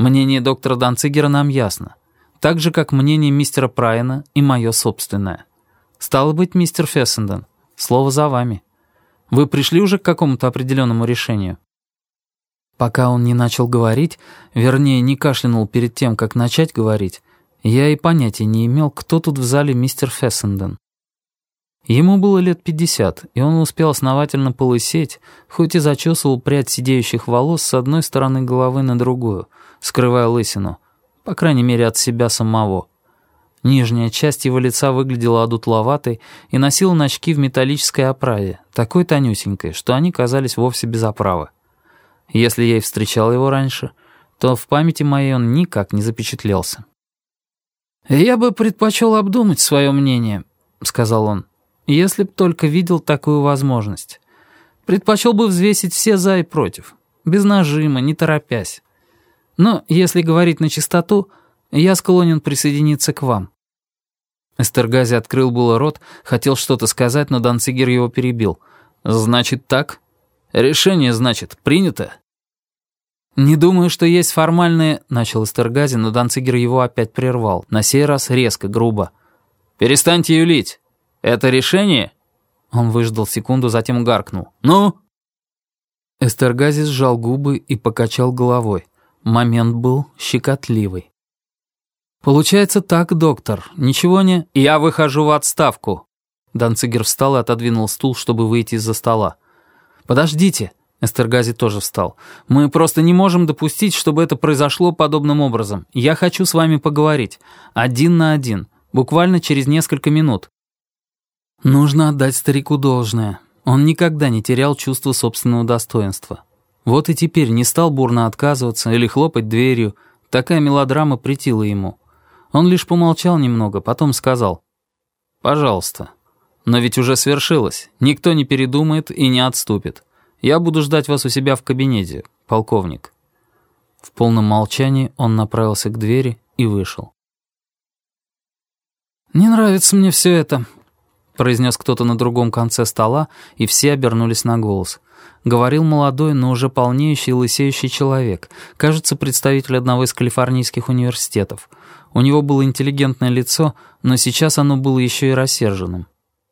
Мнение доктора Данцигера нам ясно, так же, как мнение мистера Прайана и мое собственное. Стало быть, мистер Фессенден, слово за вами. Вы пришли уже к какому-то определенному решению?» Пока он не начал говорить, вернее, не кашлянул перед тем, как начать говорить, я и понятия не имел, кто тут в зале мистер Фессенден. Ему было лет 50, и он успел основательно полысеть, хоть и зачесывал прядь сидеющих волос с одной стороны головы на другую, скрывая лысину, по крайней мере, от себя самого. Нижняя часть его лица выглядела одутловатой и носила очки в металлической оправе, такой тонюсенькой, что они казались вовсе без оправы. Если я и встречал его раньше, то в памяти моей он никак не запечатлелся. «Я бы предпочел обдумать свое мнение», — сказал он, «если б только видел такую возможность. Предпочел бы взвесить все за и против, без нажима, не торопясь. Но, если говорить на чистоту, я склонен присоединиться к вам». Эстергази открыл было рот, хотел что-то сказать, но Данцигер его перебил. «Значит так? Решение, значит, принято?» «Не думаю, что есть формальные...» — начал Эстергази, но Данцигер его опять прервал, на сей раз резко, грубо. «Перестаньте юлить. Это решение?» Он выждал секунду, затем гаркнул. «Ну?» Эстергази сжал губы и покачал головой. Момент был щекотливый. «Получается так, доктор. Ничего не...» «Я выхожу в отставку». Данцигер встал и отодвинул стул, чтобы выйти из-за стола. «Подождите». Эстергази тоже встал. «Мы просто не можем допустить, чтобы это произошло подобным образом. Я хочу с вами поговорить. 1 на 1. Буквально через несколько минут». Нужно отдать старику должное. Он никогда не терял чувство собственного достоинства. Вот и теперь не стал бурно отказываться или хлопать дверью. Такая мелодрама претила ему. Он лишь помолчал немного, потом сказал: «Пожалуйста. Но ведь уже свершилось. Никто не передумает и не отступит. Я буду ждать вас у себя в кабинете, полковник». В полном молчании он направился к двери и вышел. «Не нравится мне все это», — произнес кто-то на другом конце стола, и все обернулись на голос. Говорил молодой, но уже полнеющий и лысеющий человек, кажется, представитель одного из калифорнийских университетов. У него было интеллигентное лицо, но сейчас оно было еще и рассерженным.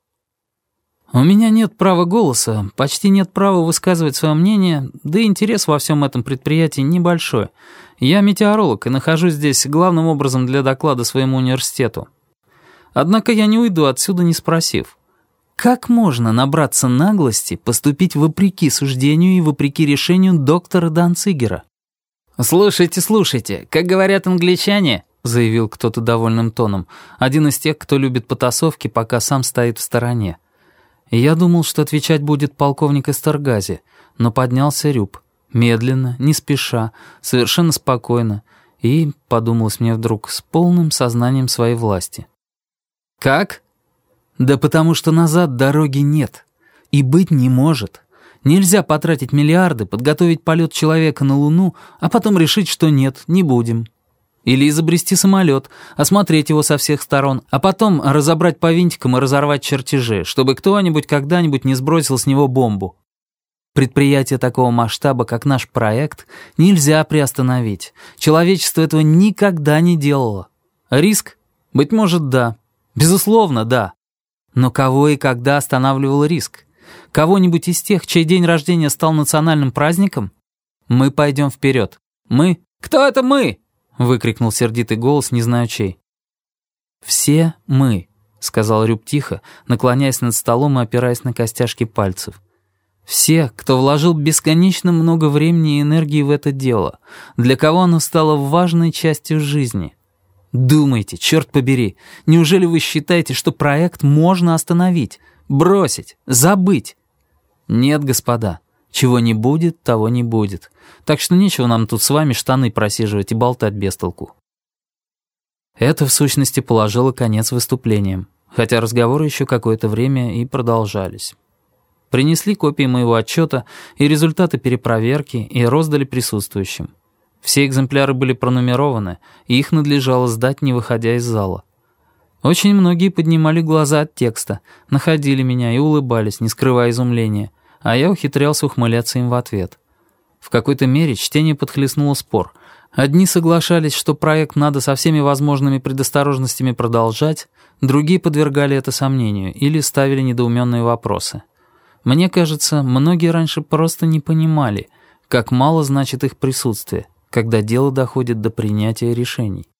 «У меня нет права голоса, почти нет права высказывать свое мнение, да и интерес во всем этом предприятии небольшой. Я метеоролог и нахожусь здесь главным образом для доклада своему университету. Однако я не уйду отсюда, не спросив. Как можно набраться наглости поступить вопреки суждению и вопреки решению доктора Данцигера?» «Слушайте, как говорят англичане», — заявил кто-то довольным тоном, один из тех, кто любит потасовки, пока сам стоит в стороне. Я думал, что отвечать будет полковник Эстергази, но поднялся Рюб, медленно, не спеша, совершенно спокойно и, подумалось мне вдруг, с полным сознанием своей власти. «Как?» «Да потому что назад дороги нет. И быть не может. Нельзя потратить миллиарды, подготовить полет человека на Луну, а потом решить, что нет, не будем. Или изобрести самолет, осмотреть его со всех сторон, а потом разобрать по винтикам и разорвать чертежи, чтобы кто-нибудь когда-нибудь не сбросил с него бомбу. Предприятие такого масштаба, как наш проект, нельзя приостановить. Человечество этого никогда не делало. Риск? Быть может, да. Безусловно, да. Но кого и когда останавливал риск? Кого-нибудь из тех, чей день рождения стал национальным праздником? Мы пойдем вперед. Мы? Кто это мы? Выкрикнул сердитый голос, не знаю чей. «Все мы», — сказал Рюб тихо, наклоняясь над столом и опираясь на костяшки пальцев. «Все, кто вложил бесконечно много времени и энергии в это дело, для кого оно стало важной частью жизни. Думайте, черт побери, неужели вы считаете, что проект можно остановить, бросить, забыть? Нет, господа. Чего не будет, того не будет. Так что нечего нам тут с вами штаны просиживать и болтать без толку». Это, в сущности, положило конец выступлениям, хотя разговоры еще какое-то время и продолжались. Принесли копии моего отчета и результаты перепроверки и роздали присутствующим. Все экземпляры были пронумерованы, и их надлежало сдать, не выходя из зала. Очень многие поднимали глаза от текста, находили меня и улыбались, не скрывая изумления, а я ухитрялся ухмыляться им в ответ. В какой-то мере чтение подхлестнуло спор. Одни соглашались, что проект надо со всеми возможными предосторожностями продолжать, другие подвергали это сомнению или ставили недоуменные вопросы. Мне кажется, многие раньше просто не понимали, как мало значит их присутствие, когда дело доходит до принятия решений.